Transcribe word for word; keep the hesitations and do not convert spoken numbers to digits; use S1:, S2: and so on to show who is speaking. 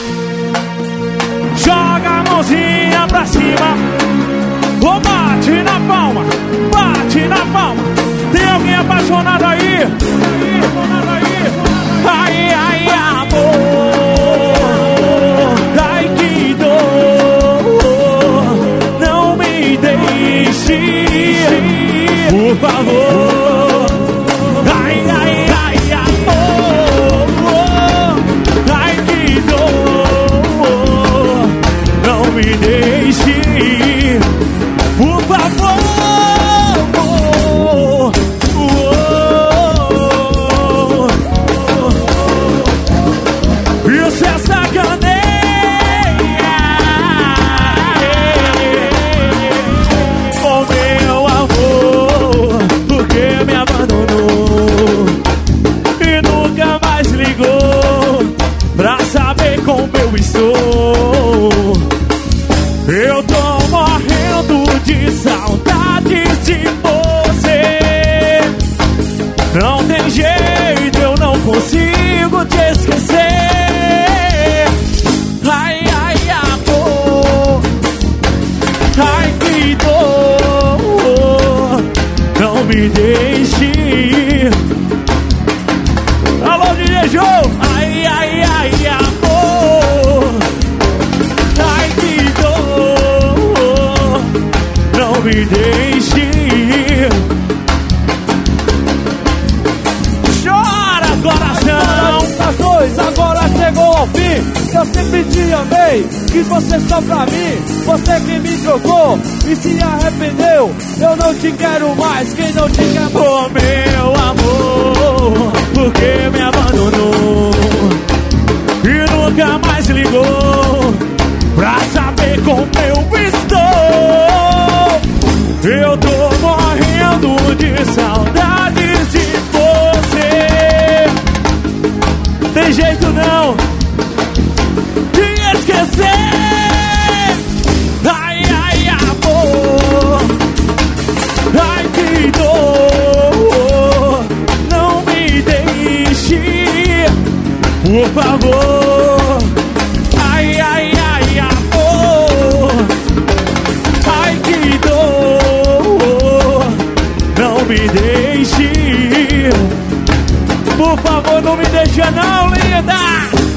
S1: Joga a mãozinha pra cima. Ou bate na palma, bate na palma. Tem alguém apaixonado aí? Ai, ai, amor. Ai, que dor. Não me deixe, por favor. Ai, ai, ai, amor. Ai, que dor. Não me deixe, por favor. Isso é sacaneia com meu amor, porque me abandonou e nunca mais ligou pra saber como eu estou. Eu tô morrendo de saudades de você. Não tem jeito, eu não consigo te esquecer. Ai, ai, amor. Ai, que dor. Não me deixe ir. Alô, D J Joe. Ai, ai, ai, amor. Ai, que dor. Não me deixe ir. Chora, coração.
S2: As coisas agora chegou ao fim. Eu sempre te amei, quis você só pra mim. Você que me trocou e se arrependeu. Eu não te quero mais, quem não te quer mais?
S1: Oh, meu amor, porque me abandonou e nunca mais ligou pra saber como eu estou. Eu tô morrendo de saudades de você. Tem jeito não de esquecer. Ai, ai, amor. Ai, que dor. Não me deixe, por favor. Ai, ai, ai, amor. Ai, que dor. Não me deixe, por favor, não me deixa não, linda.